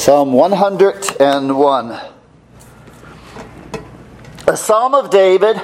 Psalm 101. A psalm of David.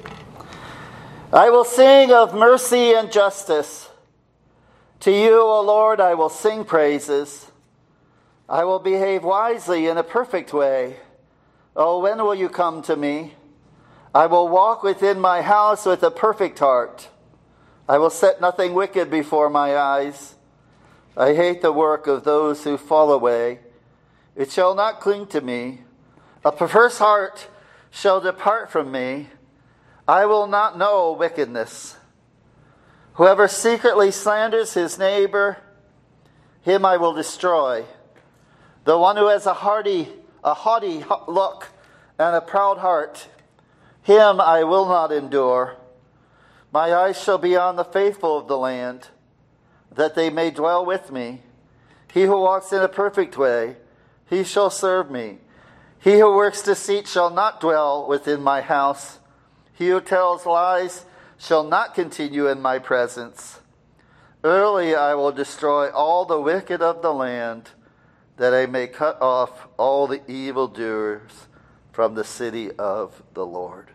I will sing of mercy and justice. To you, O Lord, I will sing praises. I will behave wisely in a perfect way. Oh, when will you come to me? I will walk within my house with a perfect heart. I will set nothing wicked before my eyes. I hate the work of those who fall away. It shall not cling to me. A perverse heart shall depart from me. I will not know wickedness. Whoever secretly slanders his neighbor, him I will destroy. The one who has a haughty look and a proud heart, him I will not endure. My eyes shall be on the faithful of the land, that they may dwell with me. He who walks in a perfect way, he shall serve me. He who works deceit shall not dwell within my house. He who tells lies shall not continue in my presence. Early I will destroy all the wicked of the land, that I may cut off all the evildoers from the city of the Lord.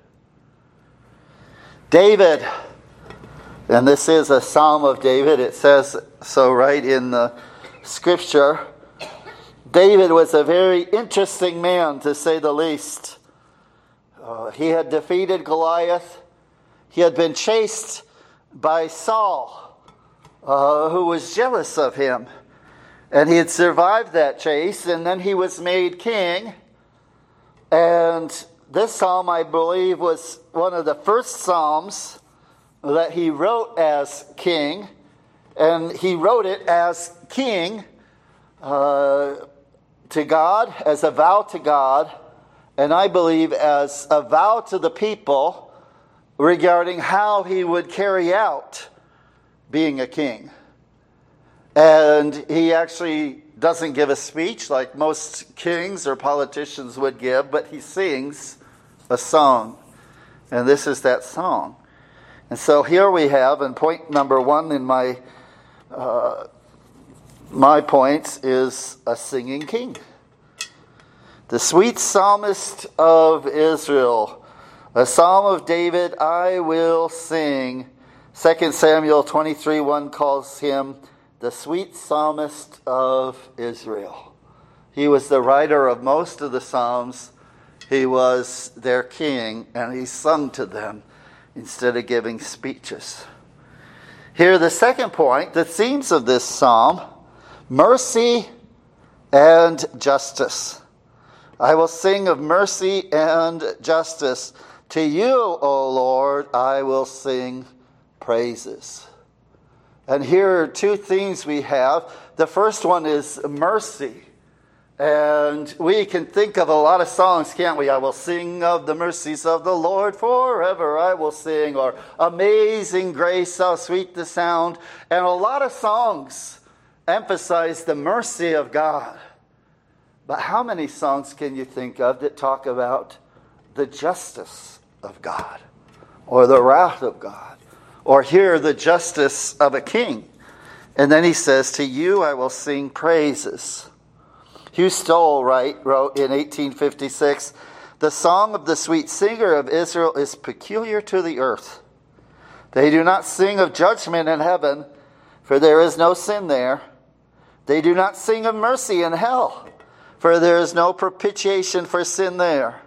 David, and this is a psalm of David. It says so right in the scripture. David was a very interesting man, to say the least. He had defeated Goliath. He had been chased by Saul, who was jealous of him. And he had survived that chase, and then he was made king. And this psalm, I believe, was one of the first psalms that he wrote as king. And he wrote it as king to God, as a vow to God, and I believe as a vow to the people regarding how he would carry out being a king. And he actually doesn't give a speech like most kings or politicians would give, but he sings a song. And this is that song. And so here we have, and point number one in my points is a singing king. The sweet psalmist of Israel. A psalm of David, I will sing. 2 Samuel 23:1 calls him the sweet psalmist of Israel. He was the writer of most of the psalms. He was their king, and he sung to them instead of giving speeches. Here, the second point, the themes of this psalm: mercy and justice. I will sing of mercy and justice. To you, O Lord, I will sing praises. And here are two themes we have. The first one is mercy. And we can think of a lot of songs, can't we? I will sing of the mercies of the Lord forever. I will sing. Or Amazing Grace, how sweet the sound. And a lot of songs emphasize the mercy of God. But how many songs can you think of that talk about the justice of God, or the wrath of God, or here the justice of a king? And then he says, to you I will sing praises. Hugh Stoll wrote in 1856, the song of the sweet singer of Israel is peculiar to the earth. They do not sing of judgment in heaven, for there is no sin there. They do not sing of mercy in hell, for there is no propitiation for sin there.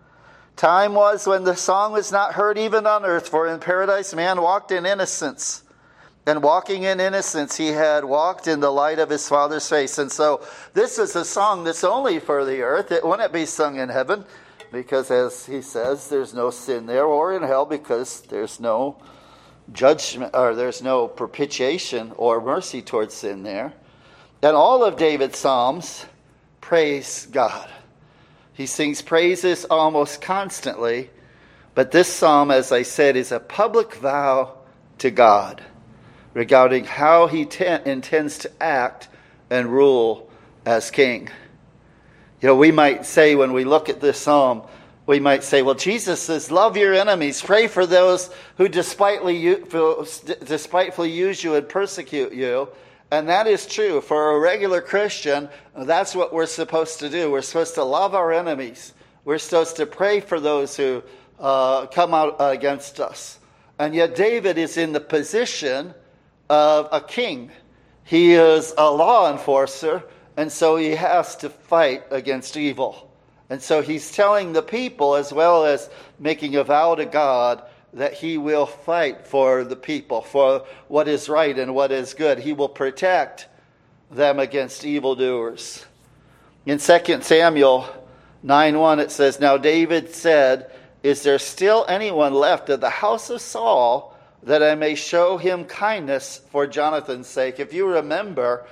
Time was when the song was not heard even on earth, for in paradise man walked in innocence. And walking in innocence, he had walked in the light of his Father's face. And so this is a song that's only for the earth. It wouldn't be sung in heaven, because as he says, there's no sin there, or in hell, because there's no judgment, or there's no propitiation or mercy towards sin there. And all of David's psalms praise God. He sings praises almost constantly, but this psalm, as I said, is a public vow to God regarding how he intends to act and rule as king. You know, we might say when we look at this psalm, we might say, well, Jesus says, love your enemies, pray for those who despitefully use you and persecute you, And that is true. For a regular Christian, that's what we're supposed to do. We're supposed to love our enemies. We're supposed to pray for those who come out against us. And yet David is in the position of a king. He is a law enforcer, and so he has to fight against evil. And so he's telling the people, as well as making a vow to God, that he will fight for the people, for what is right and what is good. He will protect them against evildoers. In 2 Samuel 9:1 it says, "Now David said, 'Is there still anyone left of the house of Saul, that I may show him kindness for Jonathan's sake?'" If you remember,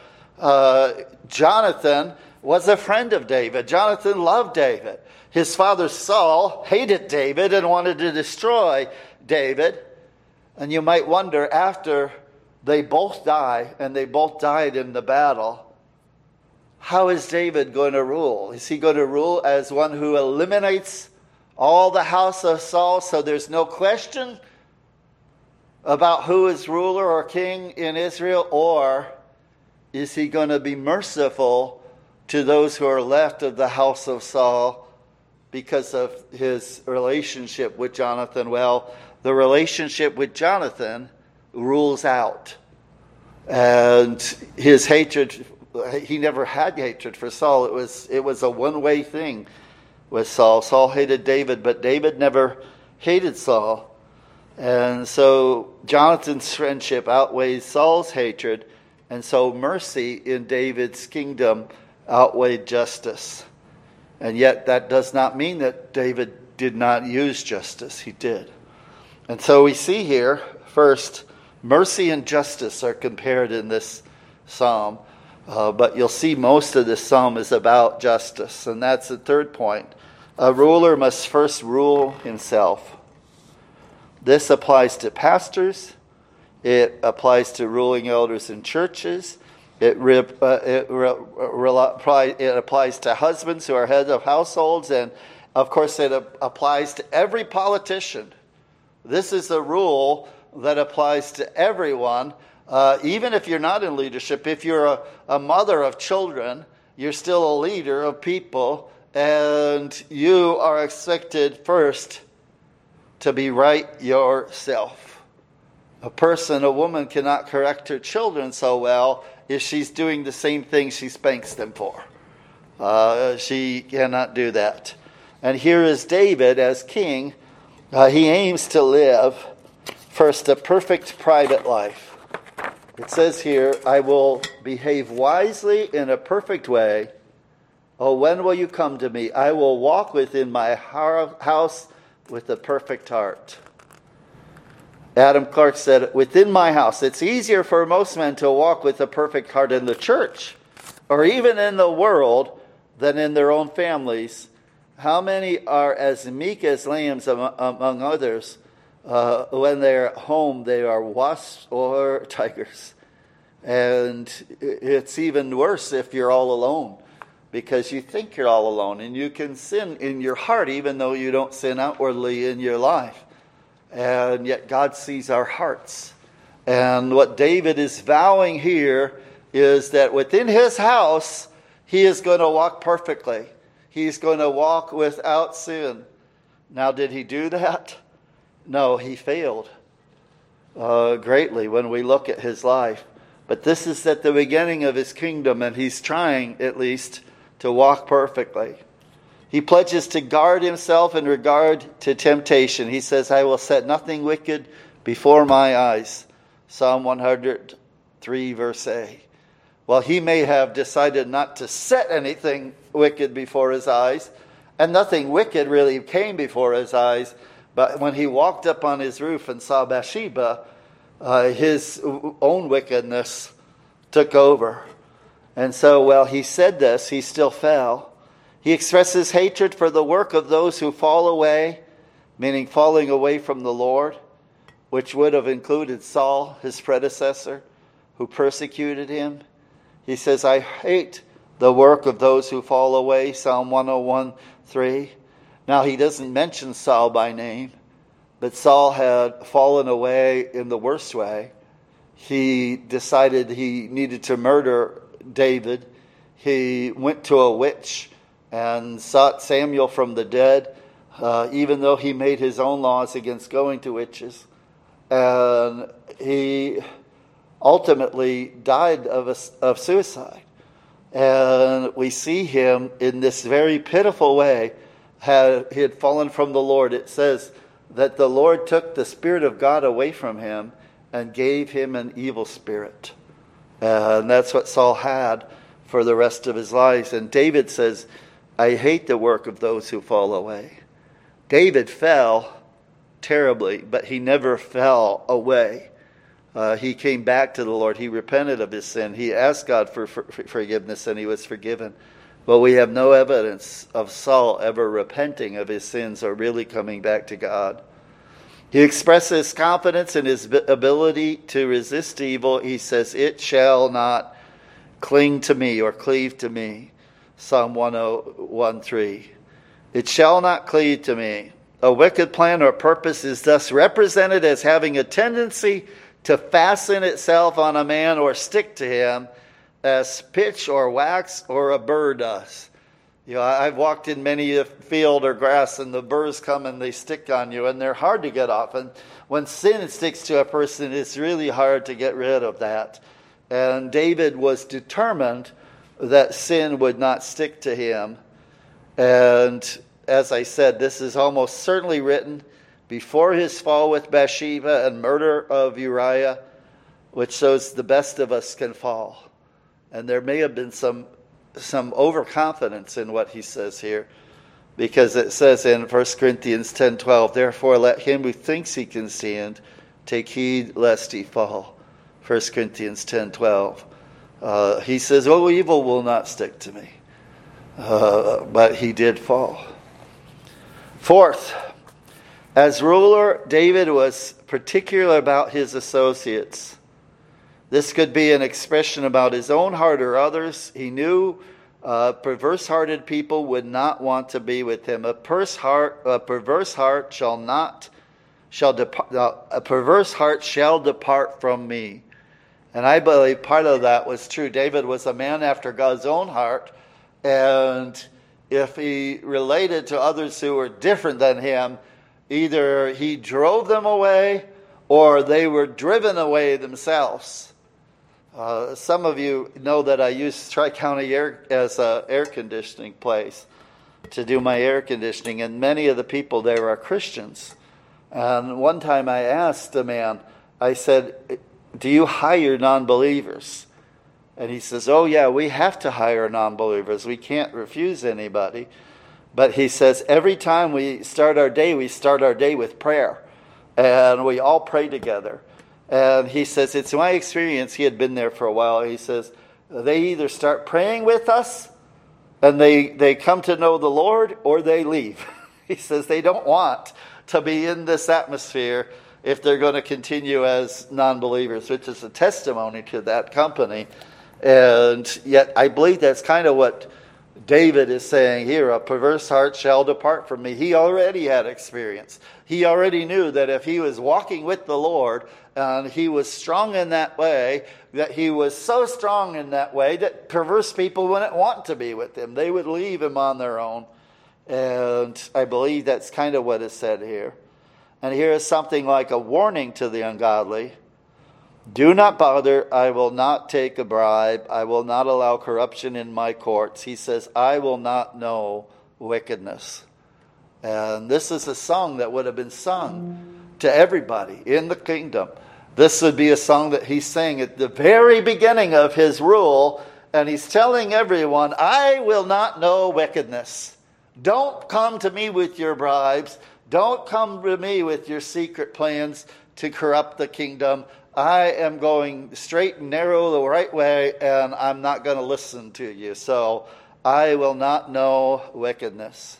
Jonathan was a friend of David. Jonathan loved David. His father Saul hated David and wanted to destroy David. And you might wonder, after they both die, and they both died in the battle, how is David going to rule? Is he going to rule as one who eliminates all the house of Saul so there's no question about who is ruler or king in Israel? Or is he going to be merciful to those who are left of the house of Saul because of his relationship with Jonathan? Well, the relationship with Jonathan rules out. And his hatred, he never had hatred for Saul. It was a one-way thing with Saul. Saul hated David, but David never hated Saul. And so Jonathan's friendship outweighs Saul's hatred. And so mercy in David's kingdom outweighed justice. And yet that does not mean that David did not use justice. He did. And so we see here, first, mercy and justice are compared in this psalm. But you'll see most of this psalm is about justice. And that's the third point. A ruler must first rule himself. This applies to pastors. It applies to ruling elders in churches. It applies to husbands who are heads of households. And, of course, it applies to every politician. This is a rule that applies to everyone, even if you're not in leadership. If you're a mother of children, you're still a leader of people, and you are expected first to be right yourself. A woman cannot correct her children so well if she's doing the same thing she spanks them for. She cannot do that. And here is David as king. He aims to live, first, a perfect private life. It says here, "I will behave wisely in a perfect way. Oh, when will you come to me? I will walk within my house with a perfect heart." Adam Clark said, "Within my house." It's easier for most men to walk with a perfect heart in the church or even in the world than in their own families. How many are as meek as lambs among others? When they're at home, they are wasps or tigers. And it's even worse if you're all alone, because you think you're all alone, and you can sin in your heart even though you don't sin outwardly in your life. And yet God sees our hearts. And what David is vowing here is that within his house, he is going to walk perfectly. He's going to walk without sin. Now, did he do that? No, he failed greatly when we look at his life. But this is at the beginning of his kingdom, and he's trying, at least, to walk perfectly. He pledges to guard himself in regard to temptation. He says, "I will set nothing wicked before my eyes." Psalm 103, verse A. Well, he may have decided not to set anything wicked before his eyes, and nothing wicked really came before his eyes. But when he walked up on his roof and saw Bathsheba, his own wickedness took over. And so, while he said this, he still fell. He expresses hatred for the work of those who fall away, meaning falling away from the Lord, which would have included Saul, his predecessor, who persecuted him. He says, "I hate the work of those who fall away," Psalm 101:3. Now, he doesn't mention Saul by name, but Saul had fallen away in the worst way. he decided he needed to murder David. He went to a witch and sought Samuel from the dead, even though he made his own laws against going to witches. And he ultimately died of suicide. And we see him in this very pitiful way. He had fallen from the Lord. It says that the Lord took the Spirit of God away from him and gave him an evil spirit. And that's what Saul had for the rest of his life. And David says, I hate the work of those who fall away. David fell terribly, but he never fell away. He came back to the Lord. He repented of his sin. He asked God for forgiveness, and he was forgiven. But we have no evidence of Saul ever repenting of his sins or really coming back to God. He expresses confidence in his ability to resist evil. He says, it shall not cling to me or cleave to me. Psalm 101:3. It shall not cleave to me. A wicked plan or purpose is thus represented as having a tendency to fasten itself on a man or stick to him as pitch or wax or a burr does. You know, I've walked in many a field or grass, and the burrs come and they stick on you, and they're hard to get off. And when sin sticks to a person, it's really hard to get rid of that. And David was determined that sin would not stick to him. And as I said, this is almost certainly written before his fall with Bathsheba and murder of Uriah, which shows the best of us can fall. And there may have been some overconfidence in what he says here, because it says in 1 Corinthians 10:12, therefore let him who thinks he can stand take heed lest he fall. 1 Corinthians 10:12. He says, oh, evil will not stick to me. But he did fall. Fourth, as ruler, David was particular about his associates. This could be an expression about his own heart or others. He knew perverse-hearted people would not want to be with him. A perverse heart shall depart from me. And I believe part of that was true. David was a man after God's own heart, and if he related to others who were different than him, either he drove them away or they were driven away themselves. Some of you know that I use Tri-County Air as an air conditioning place to do my air conditioning, and many of the people there are Christians. And one time I asked a man, I said, do you hire non-believers? And he says, oh yeah, we have to hire non-believers. We can't refuse anybody. But he says, every time we start our day with prayer. And we all pray together. And he says, it's my experience, he had been there for a while, he says, they either start praying with us, and they come to know the Lord, or they leave. He says they don't want to be in this atmosphere if they're going to continue as non-believers, which is a testimony to that company. And yet I believe that's kind of what David is saying here. A perverse heart shall depart from me. He already had experience. He already knew that if he was walking with the Lord, and he was strong in that way, that he was so strong in that way that perverse people wouldn't want to be with him. They would leave him on their own. And I believe that's kind of what is said here. And here is something like a warning to the ungodly. Do not bother. I will not take a bribe. I will not allow corruption in my courts. He says, I will not know wickedness. And this is a song that would have been sung to everybody in the kingdom. This would be a song that he sang at the very beginning of his rule. And he's telling everyone, I will not know wickedness. Don't come to me with your bribes. Don't come to me with your secret plans to corrupt the kingdom. I am going straight and narrow the right way, and I'm not going to listen to you. So I will not know wickedness.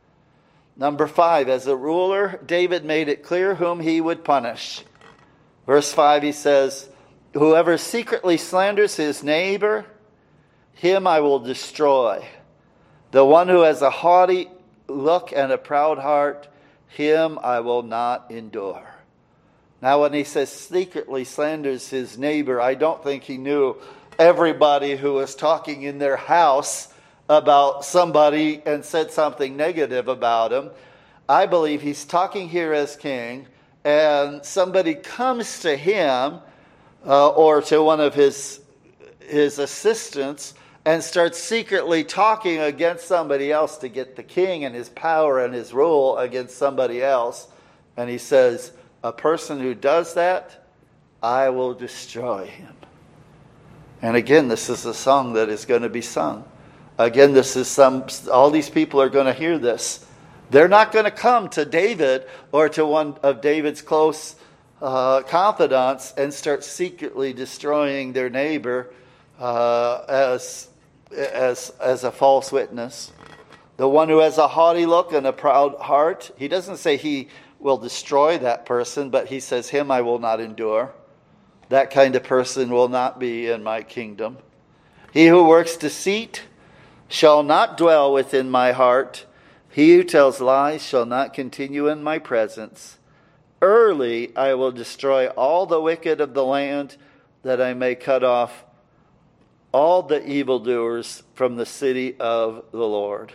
Number 5, as a ruler, David made it clear whom he would punish. Verse 5, he says, whoever secretly slanders his neighbor, him I will destroy. The one who has a haughty look and a proud heart, him I will not endure. Now, when he says secretly slanders his neighbor, I don't think he knew everybody who was talking in their house about somebody and said something negative about him. I believe he's talking here as king, and somebody comes to him or to one of his assistants and starts secretly talking against somebody else to get the king and his power and his rule against somebody else. And he says, a person who does that, I will destroy him. And again, this is a song that is going to be sung. Again, this is all these people are going to hear this. They're not going to come to David or to one of David's close confidants and start secretly destroying their neighbor as a false witness. The one who has a haughty look and a proud heart, he doesn't say he will destroy that person, but he says, him I will not endure. That kind of person will not be in my kingdom. He who works deceit shall not dwell within my heart. He who tells lies shall not continue in my presence. Early I will destroy all the wicked of the land, that I may cut off all the evildoers from the city of the Lord.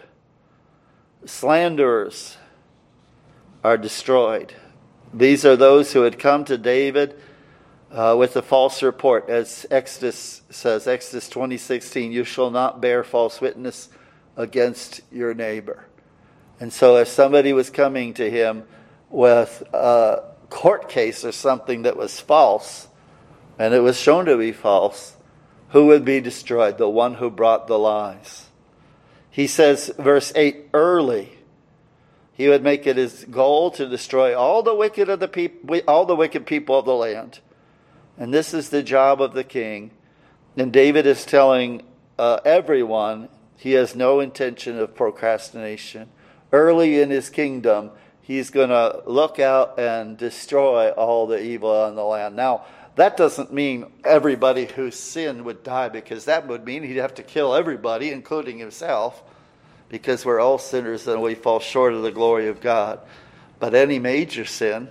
Slanderers are destroyed. These are those who had come to David with a false report. As Exodus says, Exodus 20:16, you shall not bear false witness against your neighbor. And so if somebody was coming to him with a court case or something that was false, and it was shown to be false, who would be destroyed? The one who brought the lies. He says, verse 8, early he would make it his goal to destroy all the wicked of the people, all the wicked people of the land. And this is the job of the king. And David is telling everyone he has no intention of procrastination. Early in his kingdom, he's going to look out and destroy all the evil on the land. Now, that doesn't mean everybody who sinned would die, because that would mean he'd have to kill everybody, including himself, because we're all sinners and we fall short of the glory of God. But any major sin,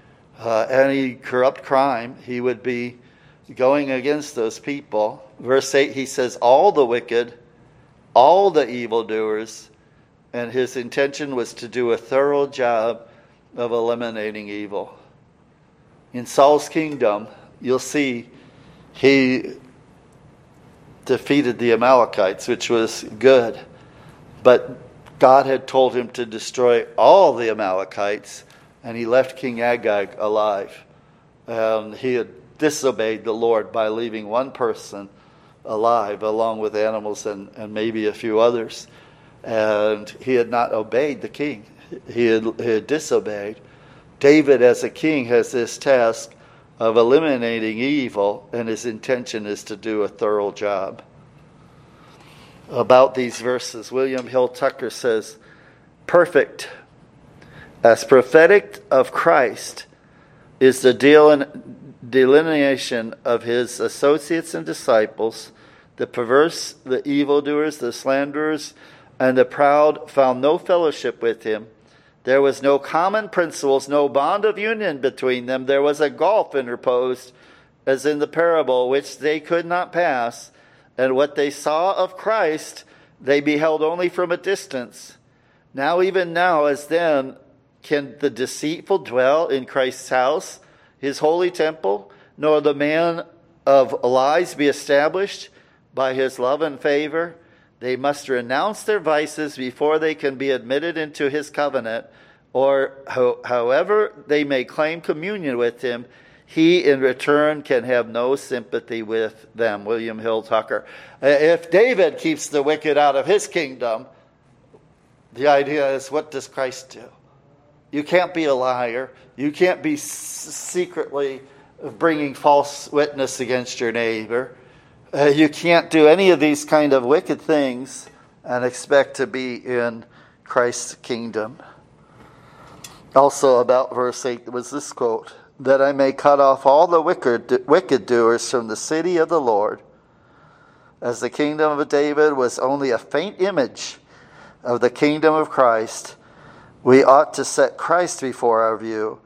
any corrupt crime, he would be going against those people. Verse 8, he says, all the wicked, all the evildoers, and his intention was to do a thorough job of eliminating evil. In Saul's kingdom, you'll see he defeated the Amalekites, which was good. But God had told him to destroy all the Amalekites, and he left King Agag alive. And he had disobeyed the Lord by leaving one person alive, along with animals and maybe a few others. And he had not obeyed the king. He had disobeyed. David, as a king, has this task of eliminating evil, and his intention is to do a thorough job. About these verses, William Hill Tucker says, perfect, as prophetic of Christ, is the delineation of his associates and disciples. The perverse, the evildoers, the slanderers, and the proud found no fellowship with him. There was no common principles, no bond of union between them. There was a gulf interposed, as in the parable, which they could not pass. And what they saw of Christ, they beheld only from a distance. Now, even now, as then, can the deceitful dwell in Christ's house, his holy temple, nor the man of lies be established by his love and favor? They must renounce their vices before they can be admitted into his covenant, or however they may claim communion with him, he in return can have no sympathy with them. William Hill Tucker. If David keeps the wicked out of his kingdom, the idea is, what does Christ do? You can't be a liar. You can't be secretly bringing false witness against your neighbor. You can't do any of these kind of wicked things and expect to be in Christ's kingdom. Also about verse 8 was this quote, that I may cut off all the wicked doers from the city of the Lord. As the kingdom of David was only a faint image of the kingdom of Christ, we ought to set Christ before our view.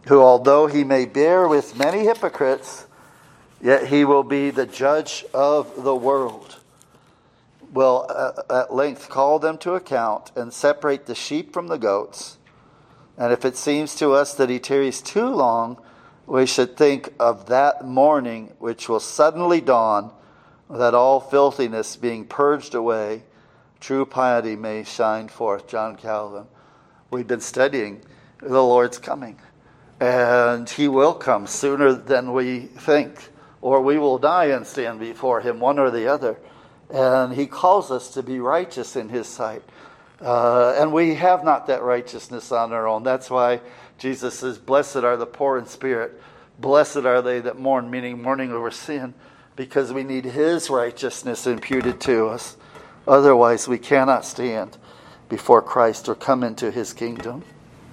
who, although he may bear with many hypocrites, yet he will be the judge of the world, will at length call them to account and separate the sheep from the goats. And if it seems to us that he tarries too long, we should think of that morning which will suddenly dawn, that all filthiness being purged away, true piety may shine forth. John Calvin. We've been studying the Lord's coming, and he will come sooner than we think, or we will die and stand before him, one or the other. And he calls us to be righteous in his sight. And we have not that righteousness on our own. That's why Jesus says, blessed are the poor in spirit. Blessed are they that mourn, meaning mourning over sin, because we need his righteousness imputed to us. Otherwise, we cannot stand before Christ or come into his kingdom.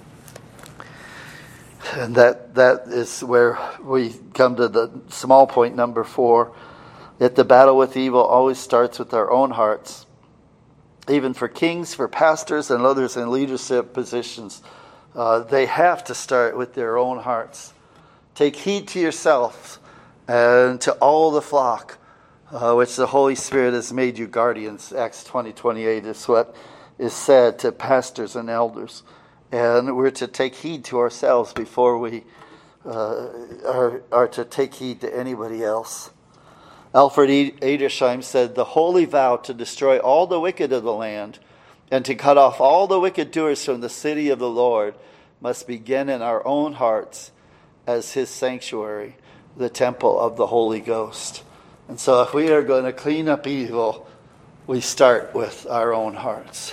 And that is where we come to the small point number 4. That the battle with evil always starts with our own hearts. Even for kings, for pastors, and others in leadership positions, they have to start with their own hearts. Take heed to yourselves and to all the flock, which the Holy Spirit has made you guardians. Acts 20:28 is what is said to pastors and elders. And we're to take heed to ourselves before we are to take heed to anybody else. Alfred Edersheim said, the holy vow to destroy all the wicked of the land and to cut off all the wicked doers from the city of the Lord must begin in our own hearts as his sanctuary, the temple of the Holy Ghost. And so if we are going to clean up evil, we start with our own hearts.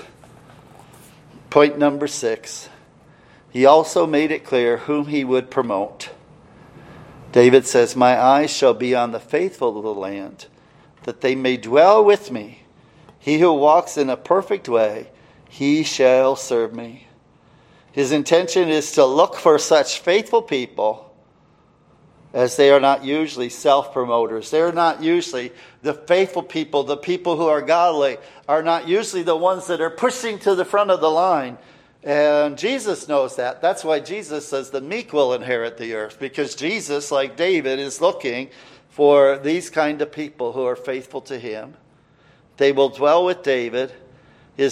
Point number 6. He also made it clear whom he would promote. David says, my eyes shall be on the faithful of the land, that they may dwell with me. He who walks in a perfect way, he shall serve me. His intention is to look for such faithful people, as they are not usually self-promoters. They're not usually the faithful people. The people who are godly are not usually the ones that are pushing to the front of the line. And Jesus knows that. That's why Jesus says the meek will inherit the earth. Because Jesus, like David, is looking for these kind of people who are faithful to him. They will dwell with David. He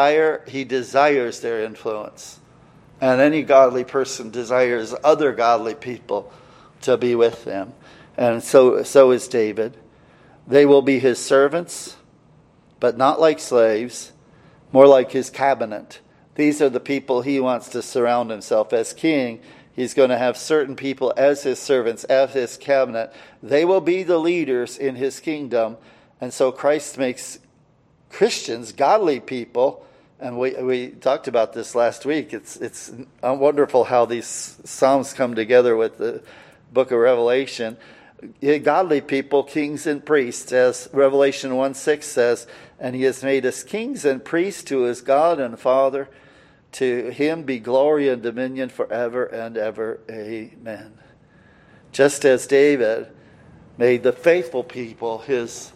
desires their influence. And any godly person desires other godly people to be with them. And so is David. They will be his servants, but not like slaves, more like his cabinet. These are the people he wants to surround himself. As king, he's going to have certain people as his servants, as his cabinet. They will be the leaders in his kingdom. And so Christ makes Christians godly people. And we talked about this last week. It's wonderful how these Psalms come together with the book of Revelation. Godly people, kings and priests, as Revelation 1:6 says, and he has made us kings and priests to his God and Father. To him be glory and dominion forever and ever. Amen. Just as David made the faithful people his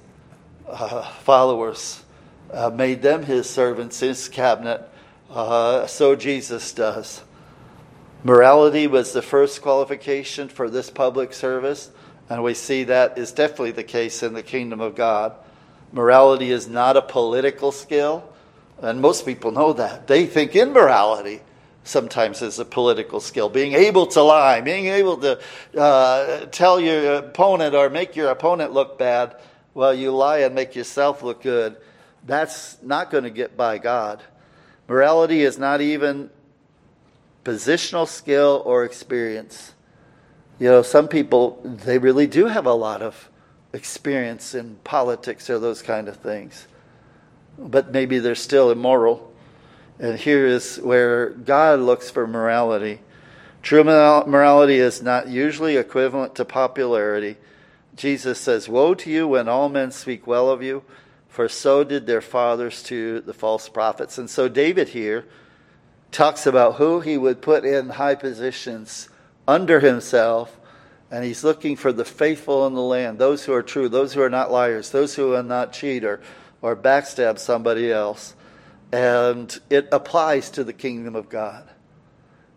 followers, made them his servants, his cabinet, so Jesus does. Morality was the first qualification for this public service, and we see that is definitely the case in the kingdom of God. Morality is not a political skill. And most people know that. They think immorality sometimes is a political skill. Being able to lie, being able to tell your opponent or make your opponent look bad while you lie and make yourself look good. That's not going to get by God. Morality is not even positional skill or experience. Some people, they really do have a lot of experience in politics or those kind of things. But maybe they're still immoral. And here is where God looks for morality. True morality is not usually equivalent to popularity. Jesus says, woe to you when all men speak well of you, for so did their fathers to the false prophets. And so David here talks about who he would put in high positions under himself. And he's looking for the faithful in the land, those who are true, those who are not liars, those who are not cheat or backstab somebody else. And it applies to the kingdom of God.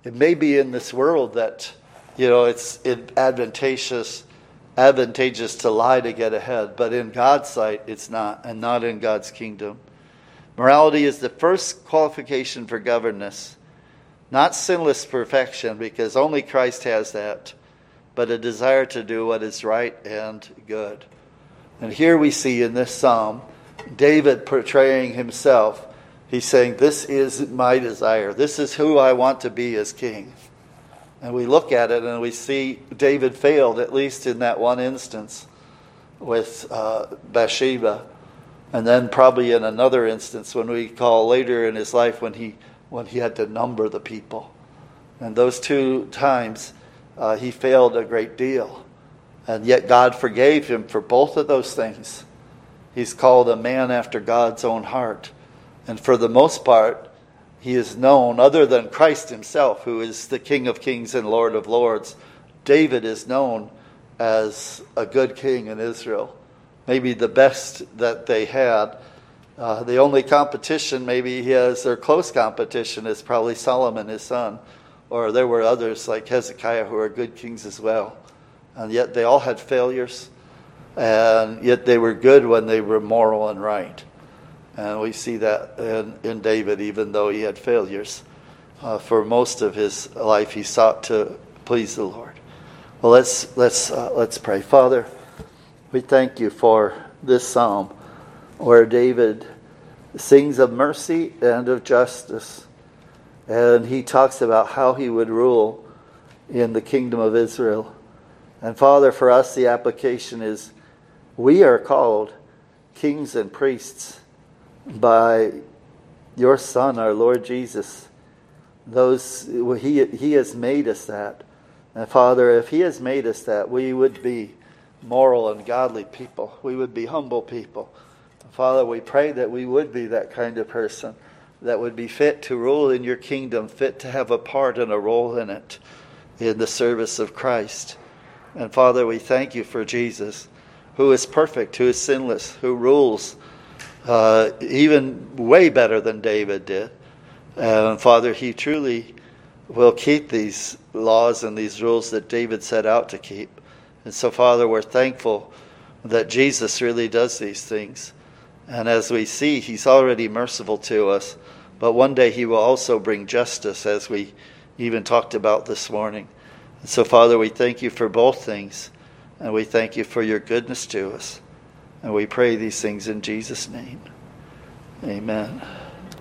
It may be in this world that, it's advantageous to lie to get ahead, but in God's sight it's not, and not in God's kingdom. Morality is the first qualification for governance, not sinless perfection, because only Christ has that, but a desire to do what is right and good. And here we see in this psalm, David portraying himself. He's saying, this is my desire. This is who I want to be as king. And we look at it and we see David failed, at least in that one instance with Bathsheba. And then probably in another instance when we call later in his life when he had to number the people. And those two times he failed a great deal. And yet God forgave him for both of those things. He's called a man after God's own heart. And for the most part, he is known, other than Christ himself, who is the King of Kings and Lord of Lords, David is known as a good king in Israel. Maybe the best that they had. The only competition maybe he has, or close competition, is probably Solomon, his son. Or there were others like Hezekiah who are good kings as well. And yet they all had failures. And yet they were good when they were moral and right. And we see that in David, even though he had failures. For most of his life, he sought to please the Lord. Well, let's pray. Father, we thank you for this psalm where David sings of mercy and of justice. And he talks about how he would rule in the kingdom of Israel. And Father, for us, the application is we are called kings and priests by your Son, our Lord Jesus. He has made us that. And Father, if he has made us that, we would be moral and godly people. We would be humble people. Father, we pray that we would be that kind of person that would be fit to rule in your kingdom, fit to have a part and a role in it, in the service of Christ. And Father, we thank you for Jesus, who is perfect, who is sinless, who rules even way better than David did. And Father, he truly will keep these laws and these rules that David set out to keep. And so, Father, we're thankful that Jesus really does these things. And as we see, he's already merciful to us. But one day he will also bring justice, as we even talked about this morning. And so, Father, we thank you for both things. And we thank you for your goodness to us. And we pray these things in Jesus' name. Amen.